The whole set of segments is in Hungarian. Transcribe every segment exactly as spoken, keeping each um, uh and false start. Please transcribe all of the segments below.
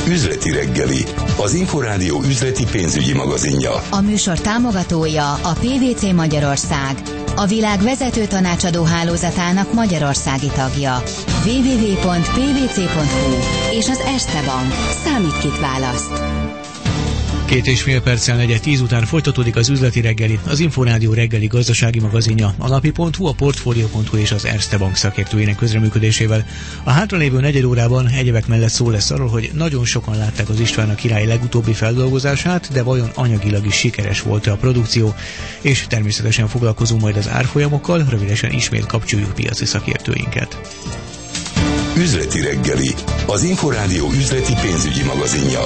Üzleti reggeli, az Inforádió üzleti pénzügyi magazinja. A műsor támogatója a pé vé cé Magyarország, a világ vezető tanácsadó hálózatának magyarországi tagja. double-u double-u double-u pont pé vé cé pont hú és az Erste Bank. Számít, kit választ. Két és fél perccel negyed tíz után folytatódik az üzleti reggeli, az Inforádió reggeli gazdasági magazinja, a napi pont hu, a portfolio pont hu és az Erste Bank szakértőjének közreműködésével. A hátralévő negyed órában egyebek mellett szó lesz arról, hogy nagyon sokan látták az István a király legutóbbi feldolgozását, de vajon anyagilag is sikeres volt-e a produkció, és természetesen foglalkozunk majd az árfolyamokkal, rövidesen ismét kapcsoljuk piaci szakértőinket. Üzleti reggeli, az Inforádió üzleti pénzügyi magazinja.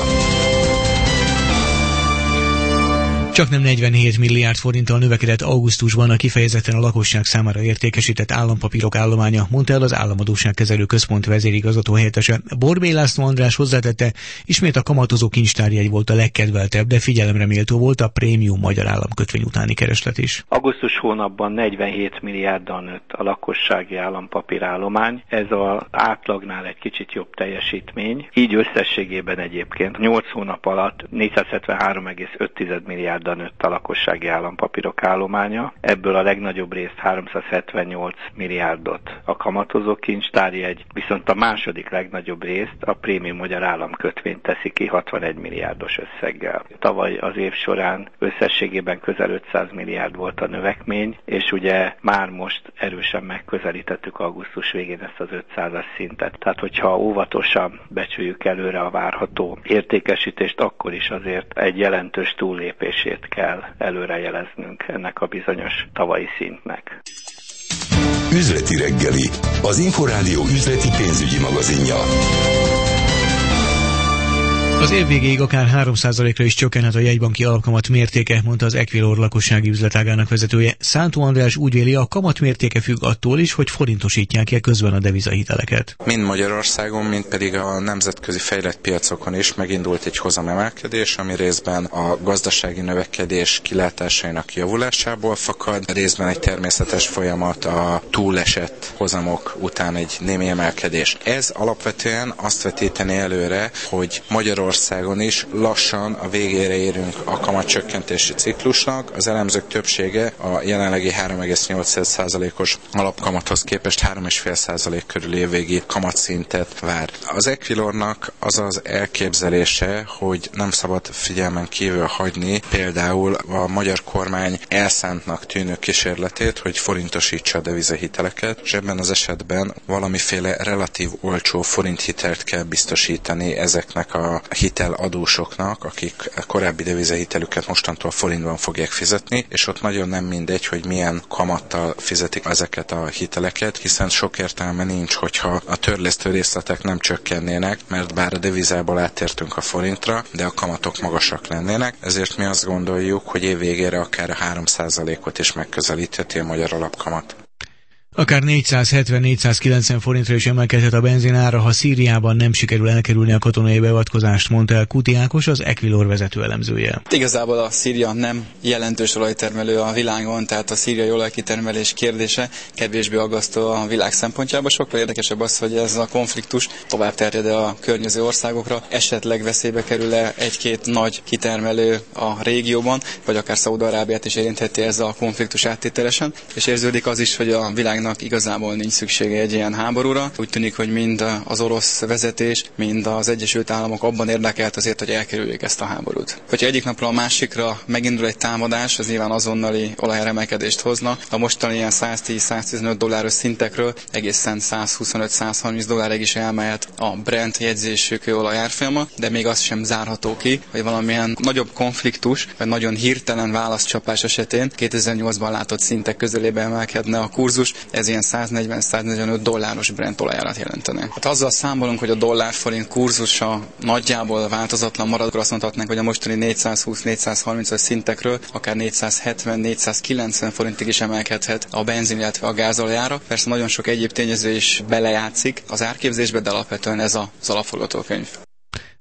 Csaknem negyvenhét milliárd forinttal növekedett augusztusban a kifejezetten a lakosság számára értékesített állampapírok állománya, mondta el az Államadósságkezelő Központ vezérigazgató helyettese. Borbély László András hozzátette, ismét a kamatozó kincstárjegy volt a legkedveltebb, de figyelemre méltó volt a prémium magyar államkötvény utáni kereslet is. Augusztus hónapban negyvenhét milliárddal nőtt a lakossági állampapírállomány, ez az átlagnál egy kicsit jobb teljesítmény, így összességében egyébként nyolc hónap alatt négyszázhetvenhárom egész öt milliárd nőtt a lakossági állampapírok állománya, ebből a legnagyobb részt háromszázhetvennyolc milliárdot a kamatozó kincstárjegy, viszont a második legnagyobb részt a prémium magyar államkötvény teszi ki hatvanegy milliárdos összeggel. Tavaly az év során összességében közel ötszáz milliárd volt a növekmény, és ugye már most erősen megközelítettük augusztus végén ezt az ötszázas szintet. Tehát, hogyha óvatosan becsüljük előre a várható értékesítést, akkor is azért egy jelentős túllépését kell előrejeleznünk ennek a bizonyos tavalyi szintnek. Üzleti reggeli, az Inforádió üzleti pénzügyi magazinja. Az év végéig akár három százalékra is csökkenhet a jegybanki alapkamat mértéke, mondta az Equilor lakossági üzletágának vezetője. Szántó András úgy véli, a kamat mértéke függ attól is, hogy forintosítják-e közben a devizahiteleket. Mind Magyarországon, mind pedig a nemzetközi fejlett piacokon is megindult egy hozamemelkedés, ami részben a gazdasági növekedés kilátásainak javulásából fakad, részben egy természetes folyamat a túlesett hozamok után egy némi emelkedés. Ez alapvetően azt vetítené előre, hogy Magyarországon Országon is lassan a végére érünk a kamatcsökkentési ciklusnak. Az elemzők többsége a jelenlegi három egész nyolc százalékos alapkamathoz képest három egész öt százalék körül évvégi kamatszintet vár. Az Equilornak az az elképzelése, hogy nem szabad figyelmen kívül hagyni például a magyar kormány elszántnak tűnő kísérletét, hogy forintosítsa a devizahiteleket, és ebben az esetben valamiféle relatív olcsó forinthitelt kell biztosítani ezeknek a hiteladósoknak, akik korábbi devizahitelüket mostantól forintban fogják fizetni, és ott nagyon nem mindegy, hogy milyen kamattal fizetik ezeket a hiteleket, hiszen sok értelme nincs, hogyha a törlesztő részletek nem csökkennének, mert bár a devizából áttértünk a forintra, de a kamatok magasak lennének, ezért mi azt gondoljuk, hogy év végére akár a három százalékot is megközelítheti a magyar alapkamat. Akár négyszázhetven-négyszázkilencven forintra is emelkedhet a benzinára, ha Szíriában nem sikerül elkerülni a katonai beavatkozást, mondta el Kuti Ákos, az Equilor vezető elemzője. Igazából a Szíria nem jelentős olajtermelő a világon, tehát a szíriai olajkitermelés kérdése kevésbé aggasztó a világ szempontjából. Sokkal érdekesebb az, hogy ez a konfliktus tovább terjed a környező országokra, esetleg veszélybe kerül-e egy-két nagy kitermelő a régióban, vagy akár Szaúd-Arábiát is érintheti ez a konfliktus áttételesen, és érződik az is, hogy a világnak igazából nincs szüksége egy ilyen háborúra. Úgy tűnik, hogy mind az orosz vezetés, mind az Egyesült Államok abban érdekelt azért, hogy elkerüljék ezt a háborút. Hogyha egyik napról a másikra megindul egy támadás, az nyilván azonnali olajemelkedést hozna. A mostani ilyen száztíz-száztizenöt dolláros szintekről egészen százhuszonöt-százharminc dollárig is elmehet a Brent jegyzésű kőolaj árfolyama, de még az sem zárható ki, hogy valamilyen nagyobb konfliktus, vagy nagyon hirtelen válaszcsapás esetén kétezer-nyolcban látott szintek közelébe emelkedne a kurzus, ez ilyen száznegyven-száznegyvenöt dolláros Brent olajárat jelentene. Hát azzal számolunk, hogy a dollár-forint kurzusa nagyjából változatlan marad, akkor azt mondhatnánk, hogy a mostani négyszázhúsz-négyszázharmincas szintekről akár négyszázhetven-négyszázkilencven forintig is emelkedhet a benzin, illetve a gázolajára. Persze nagyon sok egyéb tényező is belejátszik az árképzésbe, de alapvetően ez az alapforgatókönyv.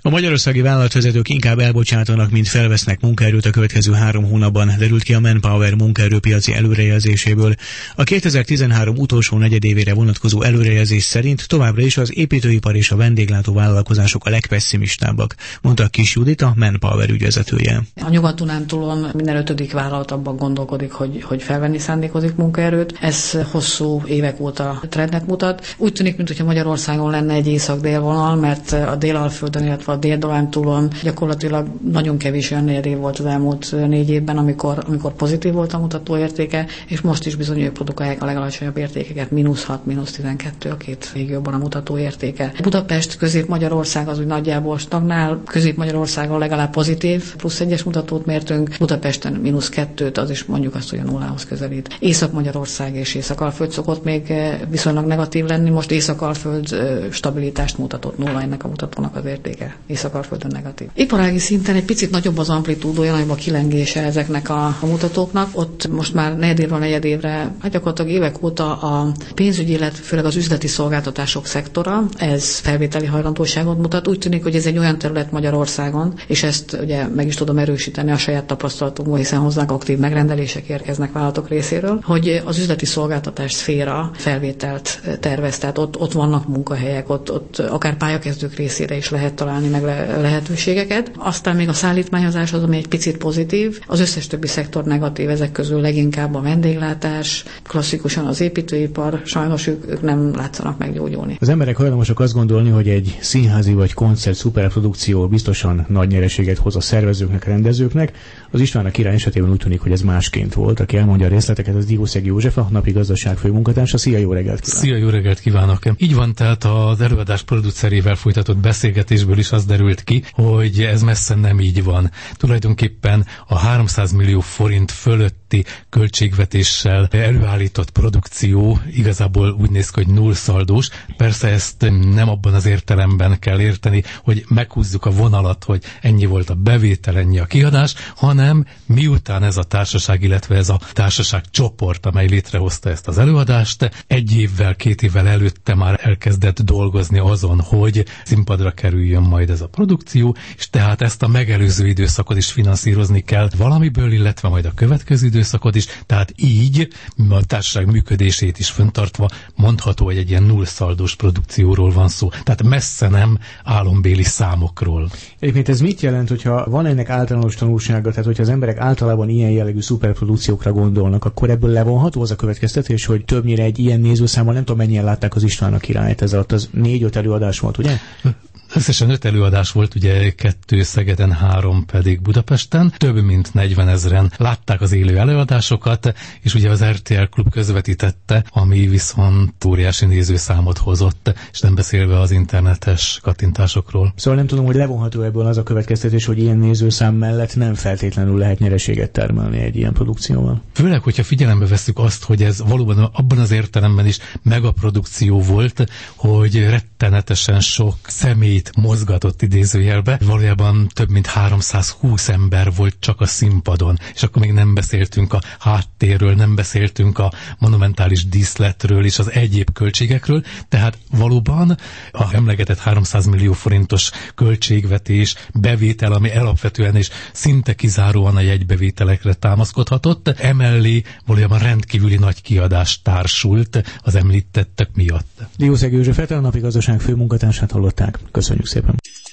A magyarországi vállalatvezetők inkább elbocsátanak, mint felvesznek munkaerőt a következő három hónapban, derült ki a Manpower munkaerőpiaci előrejelzéséből. A kétezer-tizenhárom utolsó negyedévére vonatkozó előrejelzés szerint továbbra is az építőipar és a vendéglátó vállalkozások a legpesszimistábbak, mondta Kis Judit, a Manpower ügyvezetője. A Nyugat-Dunántúlon minden ötödik vállalat abban gondolkodik, hogy, hogy felvenni szándékozik munkaerőt. Ez hosszú évek óta trendnek mutat. Úgy tűnik, mintha Magyarországon lenne egy észak-dél vonal, mert a Dél-Alföldön, illetve a Dél-Dunántúlon gyakorlatilag nagyon kevés olyan negyed év volt az elmúlt négy évben, amikor, amikor pozitív volt a mutatóértéke, és most is bizony ők produkálják a legalacsonyabb értékeket, mínusz hat, mínusz tizenkettő a két régióban a mutatóértéke. Budapest, Közép-Magyarország az úgy nagyjából stagnál, Közép-Magyarországon legalább pozitív, plusz egyes mutatót mértünk, Budapesten mínusz kettőt, az is mondjuk azt, hogy a nullához közelít. Észak-Magyarország és Észak-Alföld szokott még viszonylag negatív lenni, most Észak-Alföld stabilitást mutatott, nulla ennek a mutatónak az értéke. Észak-Alföldön negatív. Iparági szinten egy picit nagyobb az amplitúdója, nagyobb a kilengése ezeknek a, a mutatóknak. Ott most már negyedévről negyedévre, hát gyakorlatilag évek óta a pénzügyi, illetve főleg az üzleti szolgáltatások szektora, ez felvételi hajlandóságot mutat. Úgy tűnik, hogy ez egy olyan terület Magyarországon, és ezt ugye meg is tudom erősíteni a saját tapasztalatunkból, hiszen hozzánk aktív megrendelések érkeznek vállalatok részéről, hogy az üzleti szolgáltatás szféra felvételt tervez, tehát ott, ott vannak munkahelyek, ott, ott akár pályakezdők részére is lehet találni meg le, lehetőségeket. Aztán még a szállítmányozás az, ami egy picit pozitív, az összes többi szektor negatív, ezek közül leginkább a vendéglátás, klasszikusan az építőipar, sajnos ők, ők nem látszanak meggyógyulni. Az emberek hajlamosak azt gondolni, hogy egy színházi vagy koncert szuperprodukció biztosan nagy nyereséget hoz a szervezőknek, rendezőknek. Az István a Király esetében úgy tűnik, hogy ez másként volt. Aki elmondja a részleteket, az Diószeg József, a napi gazdaság főmunkatársa. Szia, jó reggelt kívánok! Szia, jó reggelt kívánok! Így van, tehát az előadás producerével folytatott beszélgetésből is az derült ki, hogy ez messze nem így van. Tulajdonképpen a háromszáz millió forint fölötti költségvetéssel előállított produkció igazából úgy néz ki, hogy nullszaldós. Persze ezt nem abban az értelemben kell érteni, hogy meghúzzuk a vonalat, hogy ennyi volt a bevétel, ennyi a kiadás, hanem miután ez a társaság, illetve ez a társaság csoport, amely létrehozta ezt az előadást, egy évvel, két évvel előtte már elkezdett dolgozni azon, hogy színpadra kerüljön majd ez a produkció, és tehát ezt a megelőző időszakot is finanszírozni kell valamiből, illetve majd a következő időszakot is, tehát így a társaság működését is fenntartva mondható, hogy egy ilyen nullszaldós produkcióról van szó. Tehát messze nem álombéli számokról. Egyébként ez mit jelent, hogyha van ennek általános tanulsága, tehát hogyha az emberek általában ilyen jellegű szuperprodukciókra gondolnak, akkor ebből levonható az a következtetés, hogy többnyire egy ilyen nézőszámmal, nem tudom mennyien látták az István a Királyt, ez alatt az négy-öt előadás volt, ugye? Összesen öt előadás volt, ugye kettő Szegeden, három pedig Budapesten. Több mint negyvenezren látták az élő előadásokat, és ugye az er té el Klub közvetítette, ami viszont óriási nézőszámot hozott, és nem beszélve az internetes kattintásokról. Szóval nem tudom, hogy levonható ebből az a következtetés, hogy ilyen nézőszám mellett nem feltétlenül lehet nyereséget termelni egy ilyen produkcióval. Főleg, hogyha figyelembe vesszük azt, hogy ez valóban abban az értelemben is megaprodukció volt, hogy rettenetesen sok személy mozgatott idézőjelbe. Valójában több mint háromszázhúsz ember volt csak a színpadon, és akkor még nem beszéltünk a háttérről, nem beszéltünk a monumentális díszletről és az egyéb költségekről, tehát valóban a emlegetett háromszáz millió forintos költségvetés, bevétel, ami alapvetően és szinte kizáróan a jegybevételekre támaszkodhatott, emellé valójában rendkívüli nagy kiadás társult az említettek miatt. Diószeg Józsefet, a napi gazdaság főmunkatársát hallották. Köszönjük szépen.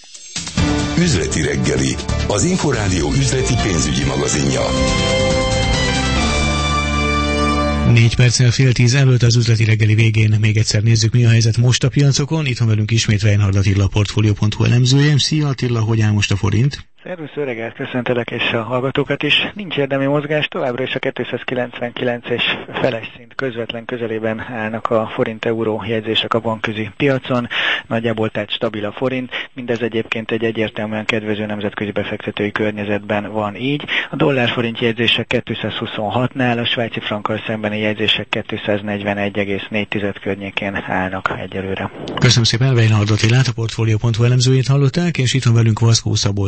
Üzleti reggeli, az Inforádió üzleti pénzügyi magazinja. Négy perccel fél tíz előtt az üzleti reggeli végén még egyszer nézzük, mi a helyzet most a piacokon. Itt van velünk ismét Weinhard Attila, a Portfolio pont hu elemzője. Szia Attila, hogy áll most a forint? Szervusz, jó reggelt, köszöntelek és a hallgatókat is. Nincs érdemi mozgás, továbbra is a kétszázkilencvenkilenc és feles szint közvetlen közelében állnak a forint-euró jegyzések a bankközi piacon. Nagyjából tehát stabil a forint, mindez egyébként egy egyértelműen kedvező nemzetközi befektetői környezetben van így. A dollár-forint jegyzések kétszázhuszonhatnál, a svájci frankkal szembeni jegyzések kétszáznegyvenegy egész négy környékén állnak egyelőre. Köszönöm szépen, Weinhard Attilát, a Portfolio pont hu elemzőjét hallották, és itt van velünk Vaskó Szabolcs is, az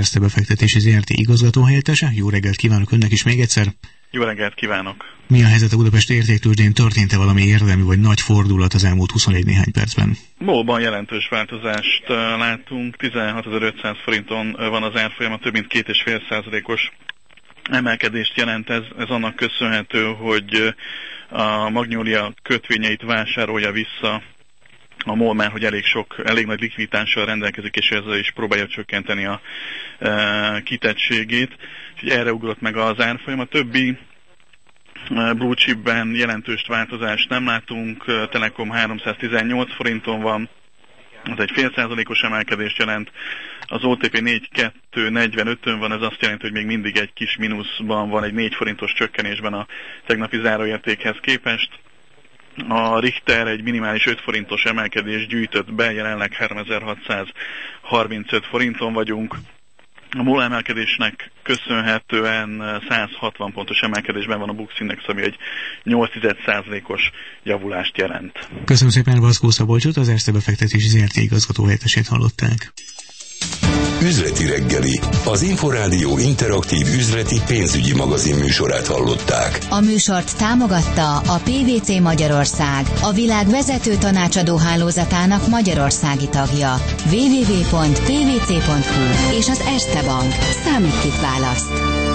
Erste Befektetési zé er té igazgatóhelyettese. Jó reggelt kívánok önnek is még egyszer. Jó reggelt kívánok! Mi a helyzet a Budapesti értéktőzsdén? Történt-e valami érdemi vagy nagy fordulat az elmúlt huszonegy néhány percben? Valóban jelentős változást látunk. tizenhatezer-ötszáz forinton van az árfolyama, több mint két és fél százalékos emelkedést jelent. Ez, ez annak köszönhető, hogy a Magnolia kötvényeit vásárolja vissza a MOL, mert hogy elég sok, elég nagy likviditással rendelkezik, és ezzel is próbálja csökkenteni a e, kitettségét. Úgyhogy erre ugrott meg az árfolyam. A többi e, blue chipben jelentős változást nem látunk. Telekom háromszáztizennyolc forinton van, ez egy fél százalékos emelkedést jelent. Az o té pé négy kettő negyvenötön van, ez azt jelenti, hogy még mindig egy kis mínuszban van, egy négy forintos csökkenésben a tegnapi záróértékhez képest. A Richter egy minimális öt forintos emelkedést gyűjtött be, jelenleg háromezer-hatszázharmincöt forinton vagyunk. A MOL emelkedésnek köszönhetően száz hatvan pontos emelkedésben van a Bux Index, ami egy nyolc százalékos javulást jelent. Köszönöm szépen, Vaszkó Szabolcsot, az Erste Befektetési zé er té igazgatóhelyettesét hallották. Üzleti reggeli, az Inforádió interaktív üzleti pénzügyi magazin műsorát hallották. A műsort támogatta a pé vé cé Magyarország, a világ vezető tanácsadó hálózatának magyarországi tagja. double-u double-u double-u pont pé vé cé pont hú és az Erste Bank. Számít, kit választ.